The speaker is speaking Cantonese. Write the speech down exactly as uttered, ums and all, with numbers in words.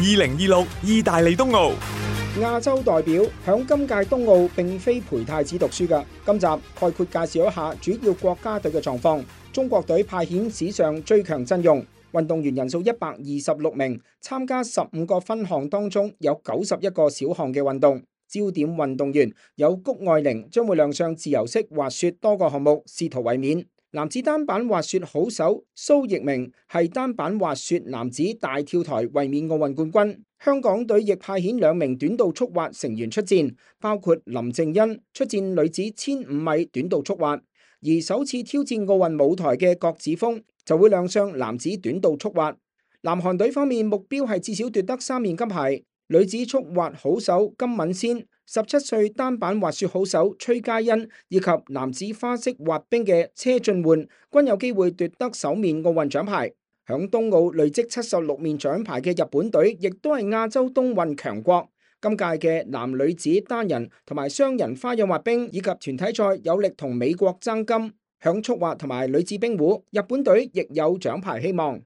二零二六意大利冬奧， 亞洲代表響今屆冬奧並非陪太子讀書㗎。今集概括介紹一下主要國家隊嘅狀況。中國隊派遣史上最強陣容，運動員人數一百二十六名，參加十五個分項當中有九十一個小項嘅運動。焦點運動員有谷愛凌將會亮相自由式滑雪多個項目，試圖衛冕。男子單板滑雪好手蘇翊鳴係單板滑雪男子大跳台衛冕奧運冠軍。香港隊亦派遣兩名短道速滑成員出戰，包括林靜欣出戰女子千五米短道速滑，而首次挑戰奧運舞台嘅郭子峰就會亮相男子短道速滑。南韓隊方面目標係至少奪得三面金牌。女子速滑好手金敏仙、十七歲單板滑雪好手崔嘉欣以及男子花式滑冰嘅車俊煥均有機會奪得首面奧運獎牌。響冬奧累積七十六面獎牌嘅日本隊，亦都係亞洲冬運強國。今屆嘅男女子單人同埋雙人花樣滑冰以及團體賽有力同美國爭金。響速滑同埋女子冰壺，日本隊亦有獎牌希望。